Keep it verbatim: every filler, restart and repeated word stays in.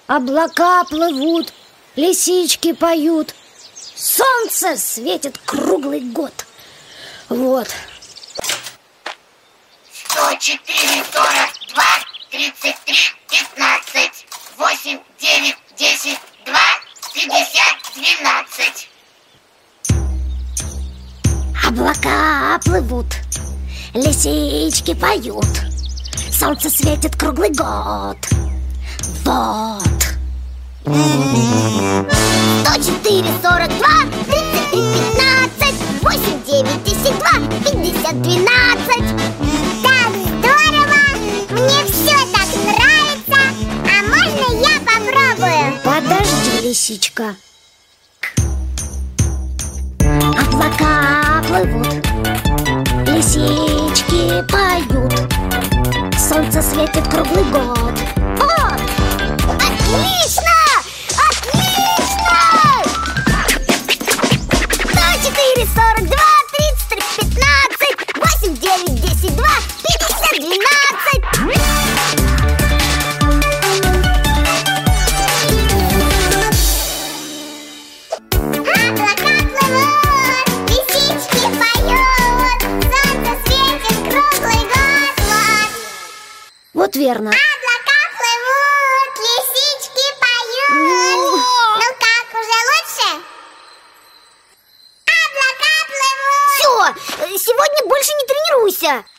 Облака плывут, лисички поют, солнце светит круглый год. Вот. Сто четыре, сорок два, тридцать три, пятнадцать, восемь, девять, десять, два, пятьдесят, двенадцать. Облака плывут, лисички поют, солнце светит круглый год. Вот. Сто четыре, сорок два, тридцать три, пятнадцать, восемь, девять, десять, два, пятьдесят, двенадцать. Так здорово! Мне все так нравится. А можно я попробую? Подожди, лисичка. Облака плывут, лисички поют, солнце светит круглый год. Вот! Отлично! Отлично! Сто четыре, сорок два, тридцать три, пятнадцать, восемь, девять, десять, два, пятьдесят, двенадцать. Облака плывут, лисички поют, солнце светит круглый год. Вот. Вот верно. Облака плывут, лисички поют. Ну как, уже лучше? Облака плывут. Все, сегодня больше не тренируйся.